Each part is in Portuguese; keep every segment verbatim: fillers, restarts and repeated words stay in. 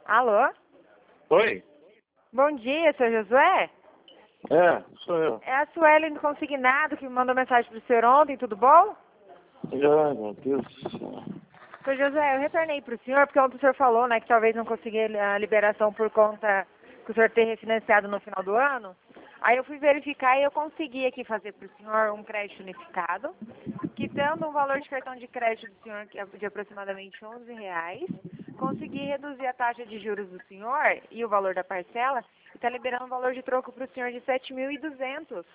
Alô? Oi? Bom dia, seu Josué? É, sou eu. É a Sueli do Consignado que me mandou mensagem pro senhor ontem, tudo bom? Ai, meu Deus do céu. Seu Josué, eu retornei pro senhor, porque ontem o senhor falou, né, que talvez não conseguia a liberação por conta que o senhor ter refinanciado no final do ano. Aí eu fui verificar e eu consegui aqui fazer pro senhor um crédito unificado, quitando um valor de cartão de crédito do senhor que é de aproximadamente onze reais. Consegui reduzir a taxa de juros do senhor e o valor da parcela e está liberando um valor de troco para o senhor de sete mil e duzentos.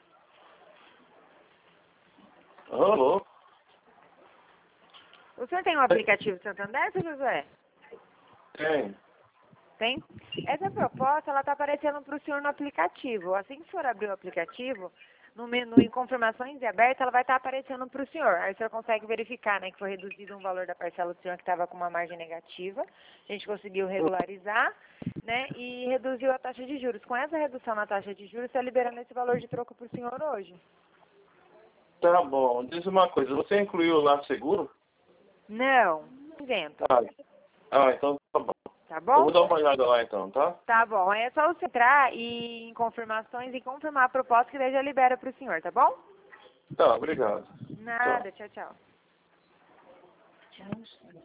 Ô, louco. O senhor tem um aplicativo Santander, seu José? Tem. Tem? Essa proposta, ela está aparecendo para o senhor no aplicativo. Assim que o senhor abrir o aplicativo, no menu em confirmações e aberta, ela vai estar aparecendo para o senhor. Aí o senhor consegue verificar, né, que foi reduzido um valor da parcela do senhor que estava com uma margem negativa. A gente conseguiu regularizar, né, e reduziu a taxa de juros. Com essa redução na taxa de juros, está liberando esse valor de troco para o senhor hoje. Tá bom. Diz uma coisa, você incluiu lá seguro? Não, invento. Ah, ah, então tá bom. Tá Eu bom? vou dar uma olhada lá então, tá? Tá bom. Aí é só você entrar e em confirmações e confirmar a proposta que daí já libera para o senhor, tá bom? Tá, obrigado. Tchau. Nada, tchau, tchau.